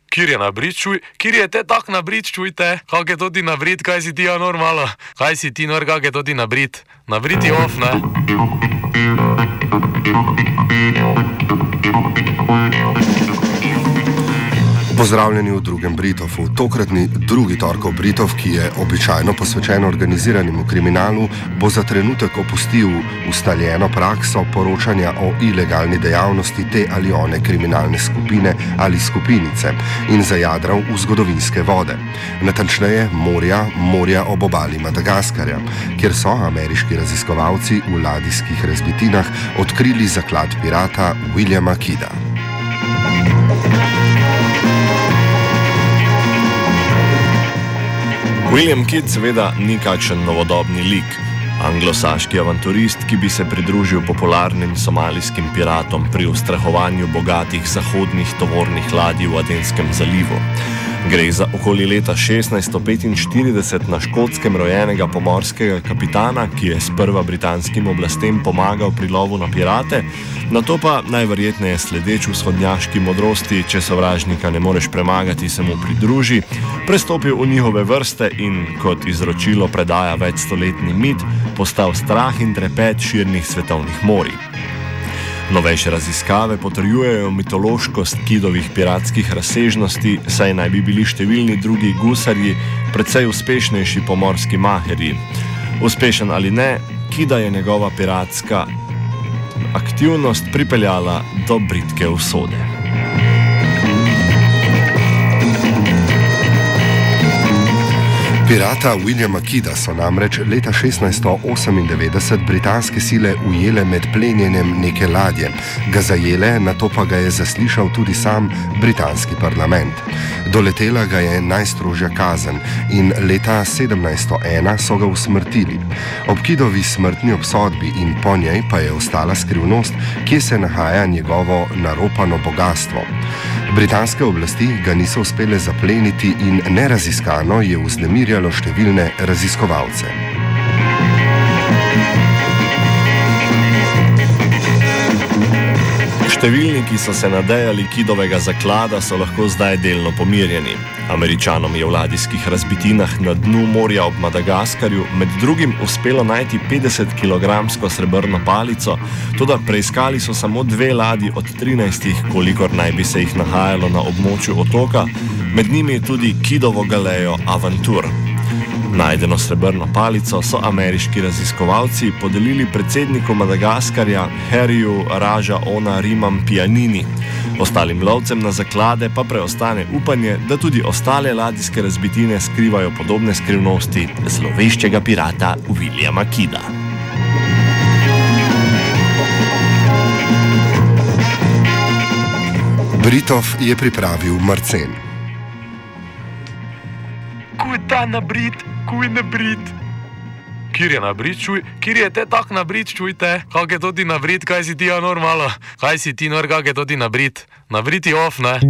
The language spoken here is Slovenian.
Kjer je nabrit, čuj, kjer je te tak nabrit, čujte, kak je to ti nabrit, kaj si ti ja normalo, kaj si ti nor, kak je to ti nabrit, nabrit je off, ne? Pozdravljeni v drugem Britofu. Tokratni drugi torkov Britov, ki je običajno posvečen organiziranemu kriminalu, bo za trenutek opustil ustaljeno prakso poročanja o ilegalni dejavnosti te ali one kriminalne skupine ali skupinice in zajadral v zgodovinske vode. Natančneje morja ob obali Madagaskarja, kjer so ameriški raziskovalci v ladijskih razbitinah odkrili zaklad pirata Williama Kidda. William Kidd seveda ni kakšen novodobni lik, anglosaški avanturist, ki bi se pridružil popularnim somalijskim piratom pri ustrahovanju bogatih zahodnih tovornih ladij v Adenskem zalivu. Gre za okoli leta 1645 na Škotskem rojenega pomorskega kapitana, ki je sprva britanskim oblastem pomagal pri lovu na pirate, nato pa najverjetneje sledeč vzhodnjaški modrosti, če sovražnika ne moreš premagati, se mu pridruži, prestopil v njihove vrste in, kot izročilo predaja večstoletni mit, postal strah in trepet širnih svetovnih morij. Novejše raziskave potrjujejo mitološkost Kiddovih piratskih razsežnosti, saj naj bi bili številni drugi gusarji precej uspešnejši pomorski maherji. Uspešen ali ne, Kidda je njegova piratska aktivnost pripeljala do bridke usode. Pirata Williama Kidda so namreč leta 1698 britanske sile ujele med plenjenjem neke ladje, ga zajele, nato pa ga je zaslišal tudi sam britanski parlament. Doletela ga je najstrožja kazen in leta 1701 so ga usmrtili. Ob Kiddovi smrtni obsodbi in po njej pa je ostala skrivnost, kje se nahaja njegovo naropano bogastvo. Britanske oblasti ga niso uspele zapleniti in neraziskano je vznemirjalo številne raziskovalce. Številni, ki so se nadejali Kiddovega zaklada, so lahko zdaj delno pomirjeni. Američanom je v ladijskih razbitinah na dnu morja ob Madagaskarju med drugim uspelo najti 50-kilogramsko srebrno palico, toda preiskali so samo 2 ladji od 13, kolikor naj bi se jih nahajalo na območju otoka, med njimi tudi Kiddovo galejo Aventur. Najdeno srebrno palico so ameriški raziskovalci podelili predsedniku Madagaskarja Harryju Rajaonarimampianini. Ostalim lovcem na zaklade pa preostane upanje, da tudi ostale ladijske razbitine skrivajo podobne skrivnosti zloveščega pirata Williama Kidda. Britov je pripravil Marcen. Kuj ta nabrit, kuj nabrit. Kjer je nabrit, čuj, kjer je te tak nabrit, čujte, kak je to ti nabrit, kaj si ti ja normalo, kaj si ti nor, kak je to ti nabrit, nabrit je off, ne?